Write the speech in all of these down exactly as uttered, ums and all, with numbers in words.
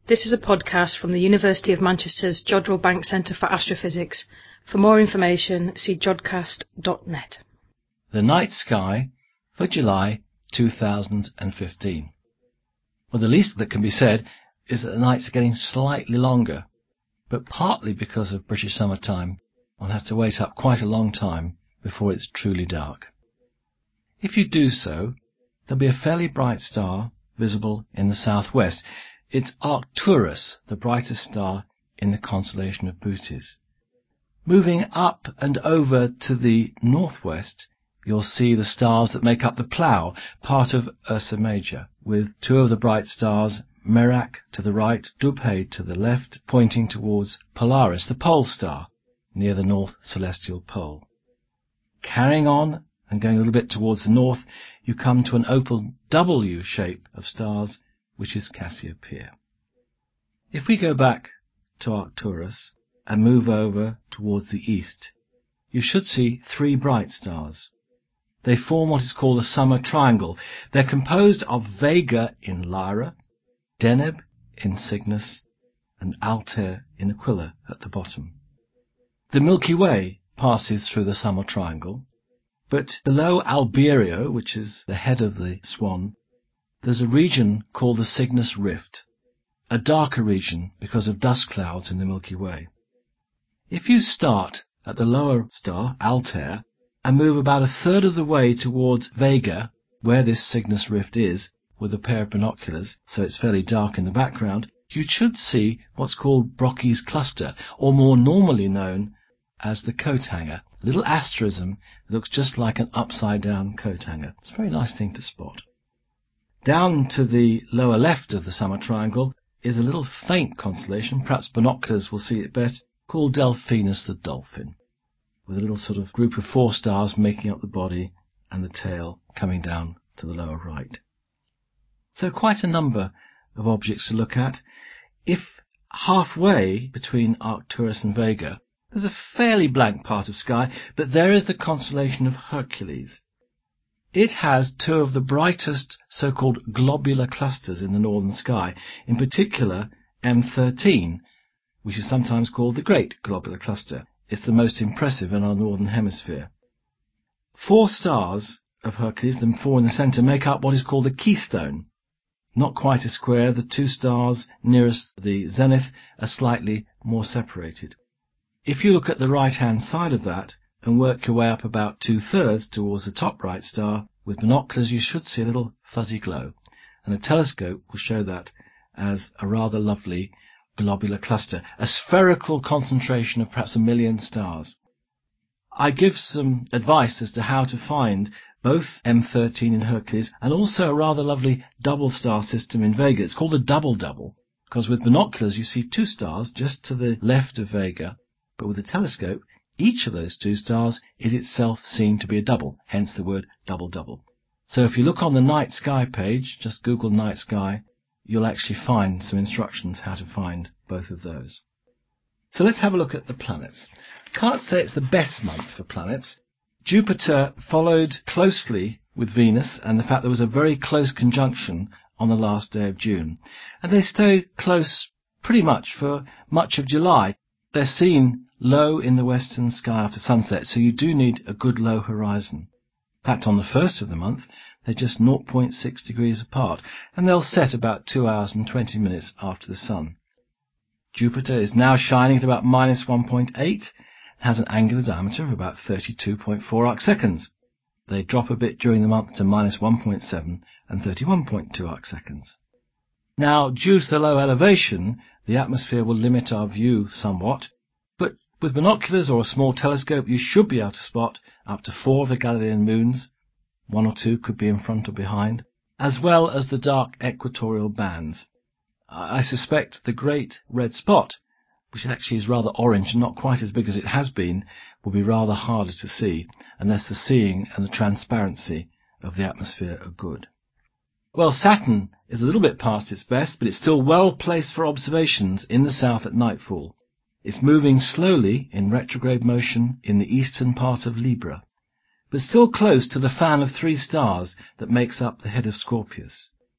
This is a podcast from the University of Manchester's Jodrell Bank Centre for Astrophysics. For more information, see jodcast dot net. The night sky for July two thousand fifteen. Well, the least that can be said is that the nights are getting slightly longer, but partly because of British summertime, one has to wait up quite a long time before it's truly dark. If you do so, there'll be a fairly bright star visible in the southwest. It's Arcturus, the brightest star in the constellation of Bootes. Moving up and over to the northwest, you'll see the stars that make up the Plough, part of Ursa Major, with two of the bright stars, Merak to the right, Dubhe to the left, pointing towards Polaris, the pole star, near the north celestial pole. Carrying on and going a little bit towards the north, you come to an opal W shape of stars, which is Cassiopeia. If we go back to Arcturus and move over towards the east, you should see three bright stars. They form what is called a summer triangle. They're composed of Vega in Lyra, Deneb in Cygnus, and Altair in Aquila at the bottom. The Milky Way passes through the summer triangle, but below Albireo, which is the head of the swan, there's a region called the Cygnus Rift, a darker region because of dust clouds in the Milky Way. If you start at the lower star, Altair, and move about a third of the way towards Vega, where this Cygnus Rift is, with a pair of binoculars, so it's fairly dark in the background, you should see what's called Brocchi's cluster, or more normally known as the coat hanger, a little asterism that looks just like an upside-down coat hanger. It's a very nice thing to spot. Down to the lower left of the summer triangle is a little faint constellation, perhaps binoculars will see it best, called Delphinus the Dolphin, with a little sort of group of four stars making up the body and the tail coming down to the lower right. So quite a number of objects to look at. If halfway between Arcturus and Vega, there's a fairly blank part of sky, but there is the constellation of Hercules. It has two of the brightest so-called globular clusters in the northern sky, in particular M thirteen, which is sometimes called the Great Globular Cluster. It's the most impressive in our northern hemisphere. Four stars of Hercules, the four in the centre, make up what is called the keystone. Not quite a square, the two stars nearest the zenith are slightly more separated. If you look at the right-hand side of that and work your way up about two-thirds towards the top right star, with binoculars you should see a little fuzzy glow, and a telescope will show that as a rather lovely globular cluster, a spherical concentration of perhaps a million stars. I give some advice as to how to find both M thirteen in Hercules and also a rather lovely double star system in Vega. It's called a double-double, because with binoculars you see two stars just to the left of Vega, but with a telescope each of those two stars is itself seen to be a double, hence the word double-double. So if you look on the night sky page, just Google night sky, you'll actually find some instructions how to find both of those. So let's have a look at the planets. Can't say it's the best month for planets. Jupiter followed closely with Venus, and the fact there was a very close conjunction on the last day of June. And they stayed close pretty much for much of July. They're seen low in the western sky after sunset, so you do need a good low horizon. In fact, on the first of the month, they're just zero point six degrees apart, and they'll set about two hours and twenty minutes after the sun. Jupiter is now shining at about minus one point eight, and has an angular diameter of about thirty-two point four arc seconds. They drop a bit during the month to minus one point seven and thirty-one point two arc seconds. Now, due to the low elevation, the atmosphere will limit our view somewhat, but with binoculars or a small telescope you should be able to spot up to four of the Galilean moons, one or two could be in front or behind, as well as the dark equatorial bands. I suspect the great red spot, which actually is rather orange and not quite as big as it has been, will be rather harder to see, unless the seeing and the transparency of the atmosphere are good. Well, Saturn is a little bit past its best, but it's still well placed for observations in the south at nightfall. It's moving slowly in retrograde motion in the eastern part of Libra, but still close to the fan of three stars that makes up the head of Scorpius.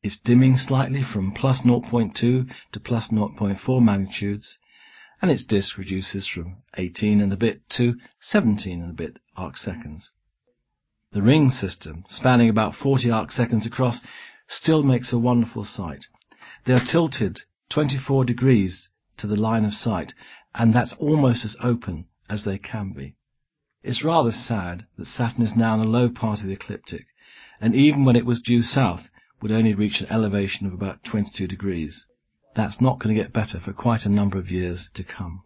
It's dimming slightly from plus zero point two to plus zero point four magnitudes, and its disk reduces from eighteen and a bit to seventeen and a bit arc seconds. The ring system, spanning about forty arc seconds across, still makes a wonderful sight. They are tilted twenty-four degrees to the line of sight, and that's almost as open as they can be. It's rather sad that Saturn is now in the low part of the ecliptic, and even when it was due south, would only reach an elevation of about twenty-two degrees. That's not going to get better for quite a number of years to come.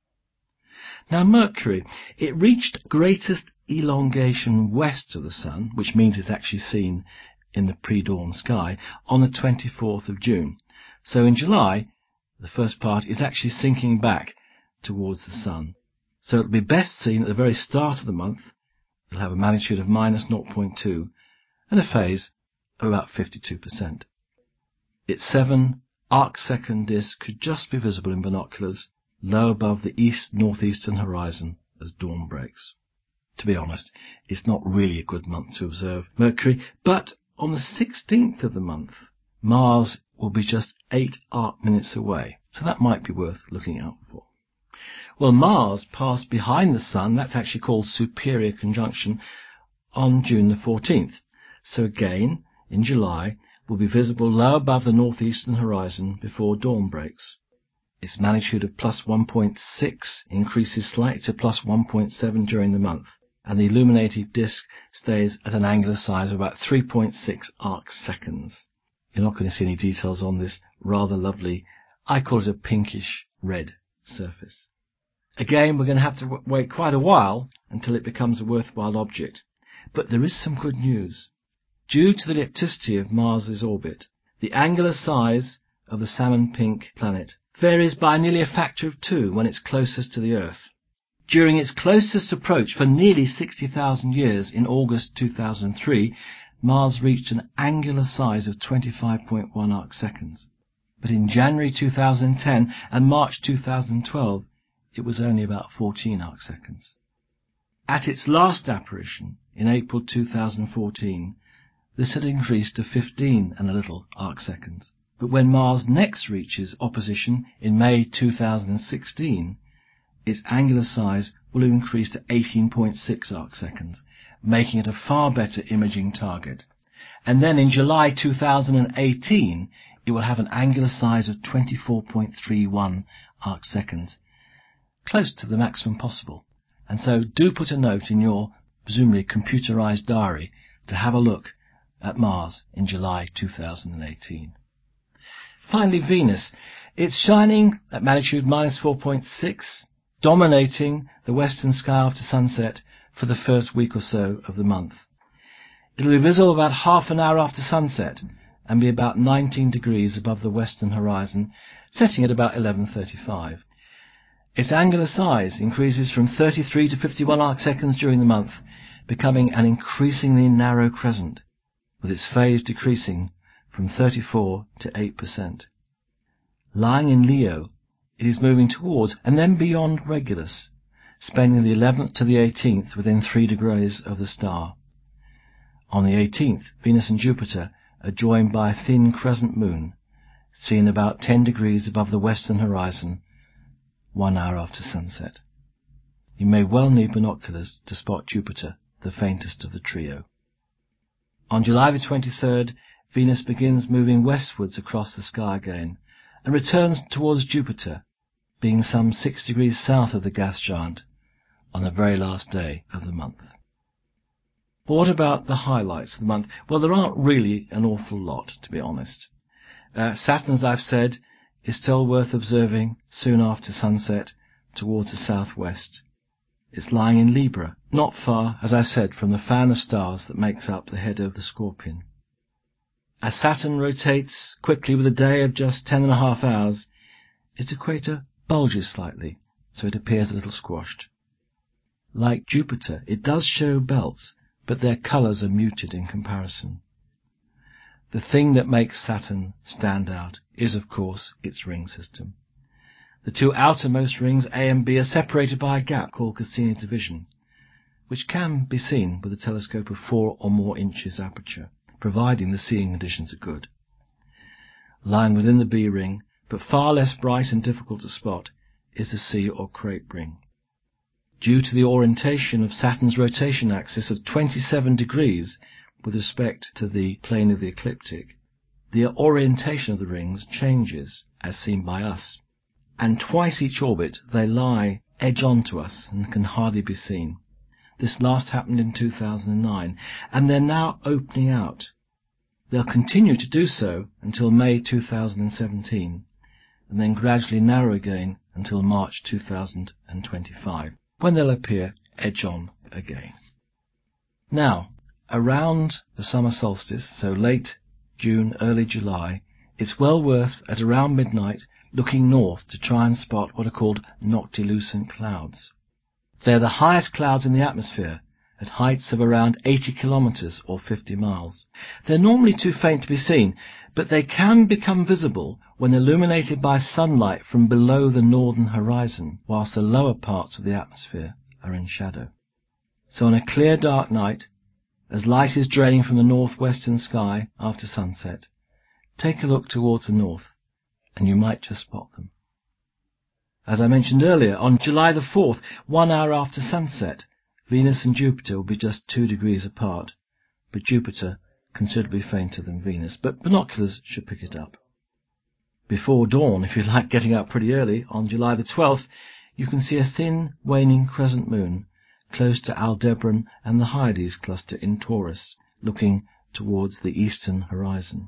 Now Mercury, it reached greatest elongation west of the Sun, which means it's actually seen in the pre-dawn sky, on the twenty-fourth of June. So in July, the first part is actually sinking back towards the Sun. So it'll be best seen at the very start of the month. It'll have a magnitude of minus zero point two and a phase of about fifty-two percent. Its seven arc-second disk could just be visible in binoculars low above the east-northeastern horizon as dawn breaks. To be honest, it's not really a good month to observe Mercury, but on the sixteenth of the month, Mars will be just eight arc-minutes away, so that might be worth looking out for. Well, Mars passed behind the Sun, that's actually called superior conjunction, on June the fourteenth. So again, in July, will be visible low above the northeastern horizon before dawn breaks. Its magnitude of plus one point six increases slightly to plus one point seven during the month, and the illuminated disk stays at an angular size of about three point six arc seconds. You're not going to see any details on this rather lovely, I call it a pinkish red surface. Again, we're going to have to w- wait quite a while until it becomes a worthwhile object. But there is some good news. Due to the ellipticity of Mars's orbit, the angular size of the salmon pink planet varies by nearly a factor of two when it's closest to the Earth. During its closest approach for nearly sixty thousand years in August two thousand three, Mars reached an angular size of twenty-five point one arc seconds. But in January two thousand ten and March two thousand twelve, it was only about fourteen arc seconds. At its last apparition, in April two thousand fourteen, this had increased to fifteen and a little arc seconds. But when Mars next reaches opposition in May two thousand sixteen, its angular size will increase to eighteen point six arc seconds, making it a far better imaging target. And then in July two thousand eighteen, it will have an angular size of twenty-four point three one arc seconds, close to the maximum possible. And so do put a note in your presumably computerized diary to have a look at Mars in July two thousand eighteen. Finally, Venus. It's shining at magnitude minus four point six, dominating the western sky after sunset for the first week or so of the month. It'll be visible about half an hour after sunset and be about nineteen degrees above the western horizon, setting at about eleven thirty-five. Its angular size increases from thirty-three to fifty-one arc seconds during the month, becoming an increasingly narrow crescent, with its phase decreasing from thirty-four to eight percent. Lying in Leo, it is moving towards and then beyond Regulus, spending the eleventh to the eighteenth within three degrees of the star. On the eighteenth, Venus and Jupiter are joined by a thin crescent moon, seen about ten degrees above the western horizon, one hour after sunset. You may well need binoculars to spot Jupiter, the faintest of the trio. On July the twenty-third, Venus begins moving westwards across the sky again, and returns towards Jupiter, being some six degrees south of the gas giant on the very last day of the month. But what about the highlights of the month? Well, there aren't really an awful lot, to be honest. Uh, Saturn, as I've said, is still worth observing soon after sunset towards the southwest. It's lying in Libra, not far, as I said, from the fan of stars that makes up the head of the Scorpion. As Saturn rotates quickly with a day of just ten and a half hours, its equator bulges slightly, so it appears a little squashed. Like Jupiter, it does show belts, but their colours are muted in comparison. The thing that makes Saturn stand out is, of course, its ring system. The two outermost rings, A and B, are separated by a gap called Cassini division, which can be seen with a telescope of four or more inches aperture, providing the seeing conditions are good. lying within the B ring, but far less bright and difficult to spot, is the C or Crepe ring. Due to the orientation of Saturn's rotation axis of twenty-seven degrees with respect to the plane of the ecliptic, the orientation of the rings changes as seen by us, and twice each orbit they lie edge on to us and can hardly be seen. This last happened in two thousand nine, and they're now opening out. They'll continue to do so until May two thousand seventeen, and then gradually narrow again until March two thousand twenty-five, when they'll appear edge-on again. Now, around the summer solstice, so late June, early July, it's well worth, at around midnight, looking north to try and spot what are called noctilucent clouds. They're the highest clouds in the atmosphere, at heights of around eighty kilometres or fifty miles. They're normally too faint to be seen, but they can become visible when illuminated by sunlight from below the northern horizon, whilst the lower parts of the atmosphere are in shadow. So on a clear dark night, as light is draining from the northwestern sky after sunset, take a look towards the north, and you might just spot them. As I mentioned earlier, on July the fourth, one hour after sunset, Venus and Jupiter will be just two degrees apart, but Jupiter considerably fainter than Venus, but binoculars should pick it up. Before dawn, if you like getting up pretty early, on July the twelfth, you can see a thin, waning crescent moon close to Aldebaran and the Hyades cluster in Taurus, looking towards the eastern horizon.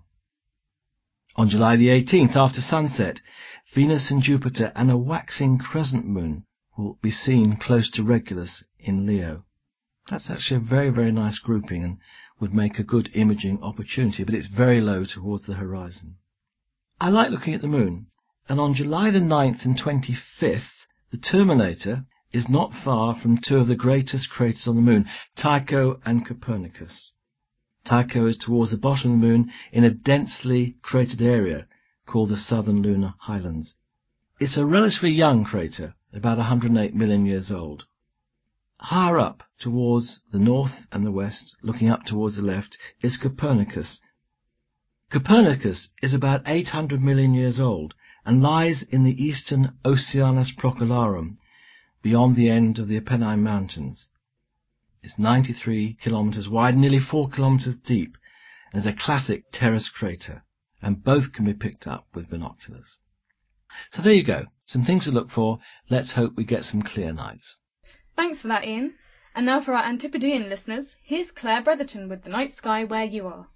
On July the eighteenth, after sunset, Venus and Jupiter and a waxing crescent moon will be seen close to Regulus in Leo. That's actually a very, very nice grouping and would make a good imaging opportunity, but it's very low towards the horizon. I like looking at the moon, and on July the ninth and twenty-fifth, the Terminator is not far from two of the greatest craters on the moon, Tycho and Copernicus. Tycho is towards the bottom of the moon in a densely cratered area called the Southern Lunar Highlands. It's a relatively young crater, about one hundred eight million years old. Higher up, towards the north and the west, looking up towards the left, is Copernicus. Copernicus is about eight hundred million years old and lies in the eastern Oceanus Procellarum, beyond the end of the Apennine Mountains. It's ninety-three kilometres wide, nearly four kilometres deep, and is a classic terrace crater, and both can be picked up with binoculars. So there you go, some things to look for. Let's hope we get some clear nights. Thanks for that, Ian. And now for our Antipodean listeners, here's Claire Bretherton with The Night Sky Where You Are.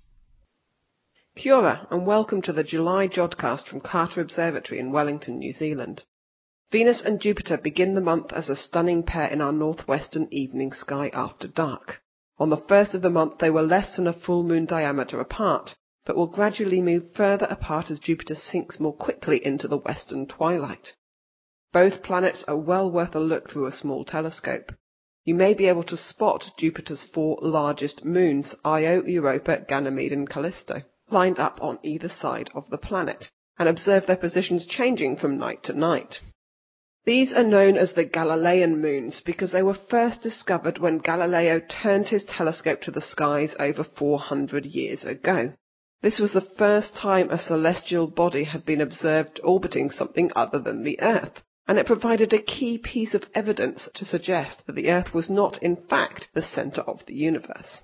Kia ora, and welcome to the July Jodcast from Carter Observatory in Wellington, New Zealand. Venus and Jupiter begin the month as a stunning pair in our northwestern evening sky after dark. On the first of the month they were less than a full moon diameter apart, but will gradually move further apart as Jupiter sinks more quickly into the western twilight. Both planets are well worth a look through a small telescope. You may be able to spot Jupiter's four largest moons, Io, Europa, Ganymede and Callisto, lined up on either side of the planet, and observe their positions changing from night to night. These are known as the Galilean moons because they were first discovered when Galileo turned his telescope to the skies over four hundred years ago. This was the first time a celestial body had been observed orbiting something other than the Earth, and it provided a key piece of evidence to suggest that the Earth was not in fact the centre of the universe.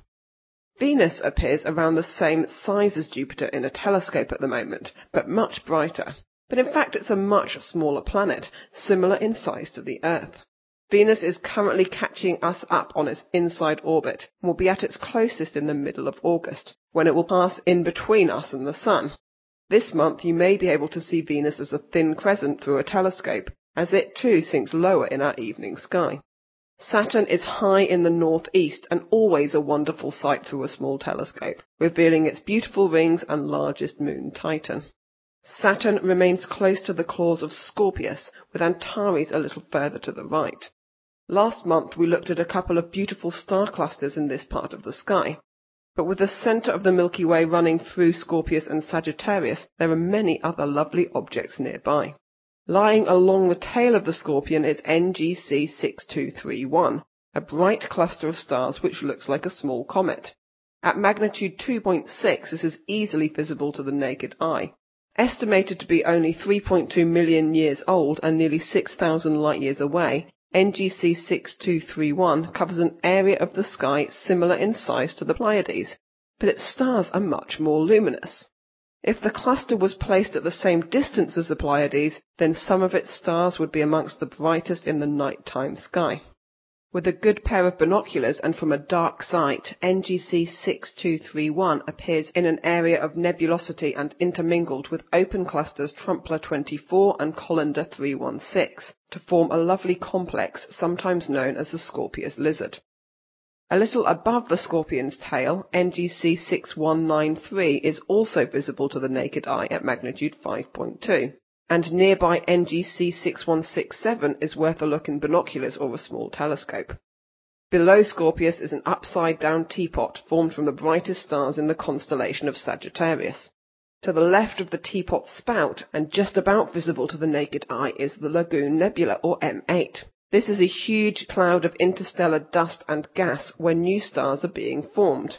Venus appears around the same size as Jupiter in a telescope at the moment, but much brighter. But in fact it's a much smaller planet, similar in size to the Earth. Venus is currently catching us up on its inside orbit and will be at its closest in the middle of August, when it will pass in between us and the Sun. This month you may be able to see Venus as a thin crescent through a telescope, as it too sinks lower in our evening sky. Saturn is high in the northeast and always a wonderful sight through a small telescope, revealing its beautiful rings and largest moon, Titan. Saturn remains close to the claws of Scorpius, with Antares a little further to the right. Last month we looked at a couple of beautiful star clusters in this part of the sky, but with the centre of the Milky Way running through Scorpius and Sagittarius, there are many other lovely objects nearby. Lying along the tail of the Scorpion is N G C six two three one, a bright cluster of stars which looks like a small comet. At magnitude two point six this is easily visible to the naked eye, Estimated to be only three point two million years old and nearly six thousand light-years away, N G C six two three one covers an area of the sky similar in size to the Pleiades, but its stars are much more luminous. If the cluster was placed at the same distance as the Pleiades, then some of its stars would be amongst the brightest in the nighttime sky. With a good pair of binoculars and from a dark site, N G C six two three one appears in an area of nebulosity and intermingled with open clusters Trumpler twenty-four and Colander three one six to form a lovely complex sometimes known as the Scorpius lizard. A little above the Scorpion's tail, N G C six one nine three is also visible to the naked eye at magnitude five point two, and nearby N G C six one six seven is worth a look in binoculars or a small telescope. Below Scorpius is an upside-down teapot formed from the brightest stars in the constellation of Sagittarius. To the left of the teapot spout, and just about visible to the naked eye, is the Lagoon Nebula, or M eight. This is a huge cloud of interstellar dust and gas where new stars are being formed.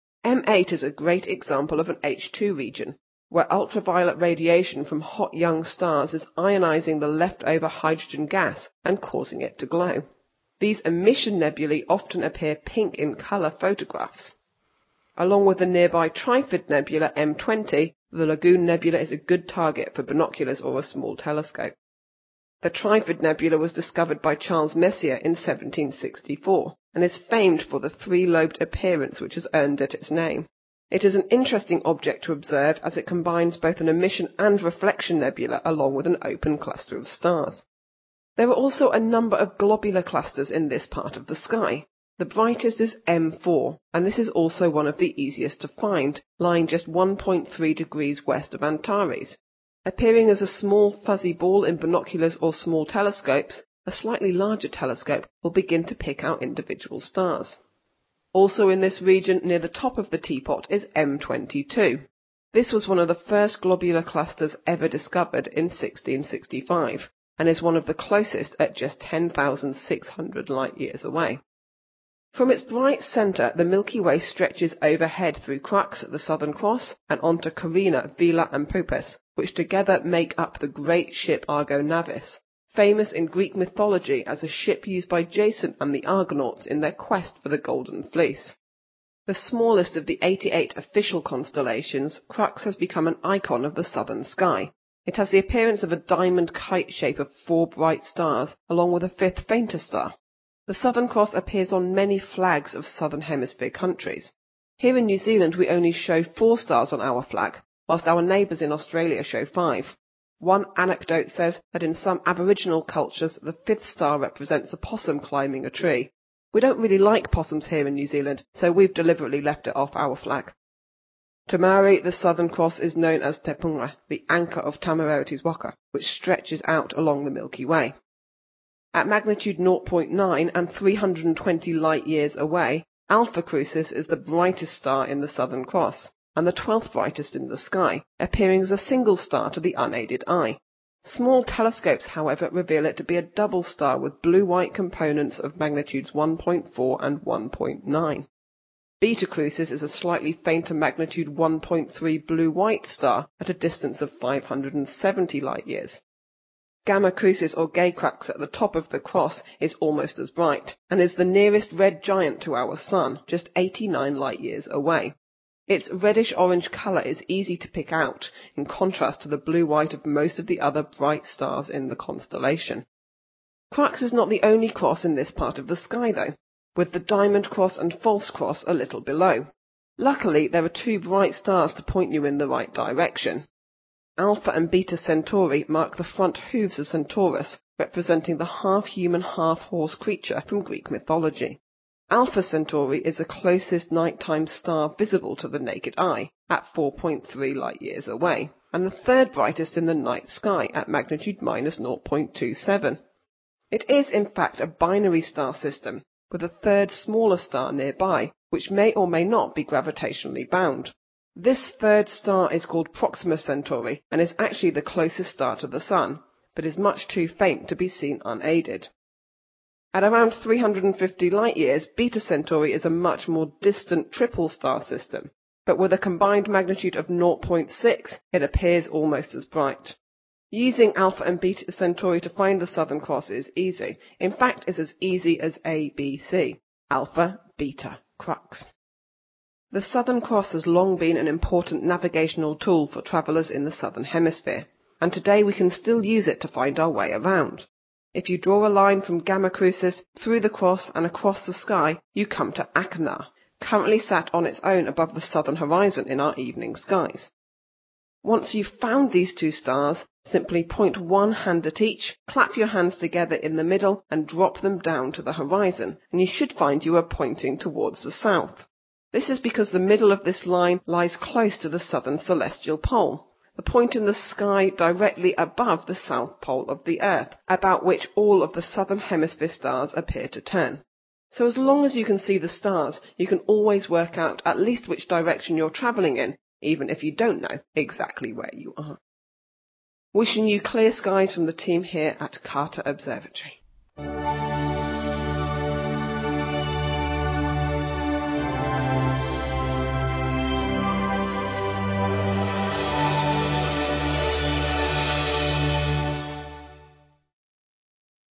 M eight is a great example of an H two region, where ultraviolet radiation from hot young stars is ionizing the leftover hydrogen gas and causing it to glow. These emission nebulae often appear pink in color photographs. Along with the nearby Trifid Nebula M twenty, the Lagoon Nebula is a good target for binoculars or a small telescope. The Trifid Nebula was discovered by Charles Messier in seventeen sixty-four, and is famed for the three-lobed appearance which has earned it its name. It is an interesting object to observe as it combines both an emission and reflection nebula along with an open cluster of stars. There are also a number of globular clusters in this part of the sky. The brightest is M four, and this is also one of the easiest to find, lying just one point three degrees west of Antares. Appearing as a small fuzzy ball in binoculars or small telescopes, a slightly larger telescope will begin to pick out individual stars. Also in this region near the top of the teapot is M twenty-two. This was one of the first globular clusters ever discovered in sixteen sixty-five, and is one of the closest at just ten thousand six hundred light-years away. From its bright centre, the Milky Way stretches overhead through Crux at the Southern Cross and onto Carina, Vela and Puppis, which together make up the great ship Argo Navis, famous in Greek mythology as a ship used by Jason and the Argonauts in their quest for the Golden Fleece. The smallest of the eighty-eight official constellations, Crux has become an icon of the southern sky. It has the appearance of a diamond kite shape of four bright stars, along with a fifth fainter star. The Southern Cross appears on many flags of Southern Hemisphere countries. Here in New Zealand we only show four stars on our flag, whilst our neighbours in Australia show five. One anecdote says that in some Aboriginal cultures the fifth star represents a possum climbing a tree. We don't really like possums here in New Zealand, so we've deliberately left it off our flag. To Maori, the Southern Cross is known as Te Punga, the anchor of Tamarautis Waka, which stretches out along the Milky Way. At magnitude zero point nine and three hundred twenty light-years away, Alpha Crucis is the brightest star in the Southern Cross, and the twelfth brightest in the sky, appearing as a single star to the unaided eye. Small telescopes, however, reveal it to be a double star with blue-white components of magnitudes one point four and one point nine. Beta Crucis is a slightly fainter magnitude one point three blue-white star at a distance of five hundred seventy light-years. Gamma Crucis, or Gay Crux, at the top of the cross is almost as bright, and is the nearest red giant to our Sun, just eighty-nine light-years away. Its reddish-orange colour is easy to pick out, in contrast to the blue-white of most of the other bright stars in the constellation. Crux is not the only cross in this part of the sky, though, with the Diamond Cross and False Cross a little below. Luckily, there are two bright stars to point you in the right direction. Alpha and Beta Centauri mark the front hooves of Centaurus, representing the half-human, half-horse creature from Greek mythology. Alpha Centauri is the closest nighttime star visible to the naked eye, at four point three light-years away, and the third brightest in the night sky at magnitude minus zero point two seven. It is, in fact, a binary star system, with a third smaller star nearby, which may or may not be gravitationally bound. This third star is called Proxima Centauri, and is actually the closest star to the Sun, but is much too faint to be seen unaided. At around three hundred fifty light-years, Beta Centauri is a much more distant triple star system, but with a combined magnitude of zero point six, it appears almost as bright. Using Alpha and Beta Centauri to find the Southern Cross is easy. In fact, it's as easy as A B C. Alpha, Beta, Crux. The Southern Cross has long been an important navigational tool for travellers in the Southern Hemisphere, and today we can still use it to find our way around. If you draw a line from Gamma Crucis through the cross and across the sky, you come to Achernar, currently sat on its own above the southern horizon in our evening skies. Once you've found these two stars, simply point one hand at each, clap your hands together in the middle and drop them down to the horizon, and you should find you are pointing towards the south. This is because the middle of this line lies close to the southern celestial pole, the point in the sky directly above the south pole of the Earth, about which all of the southern hemisphere stars appear to turn. So as long as you can see the stars, you can always work out at least which direction you're travelling in, even if you don't know exactly where you are. Wishing you clear skies from the team here at Carter Observatory.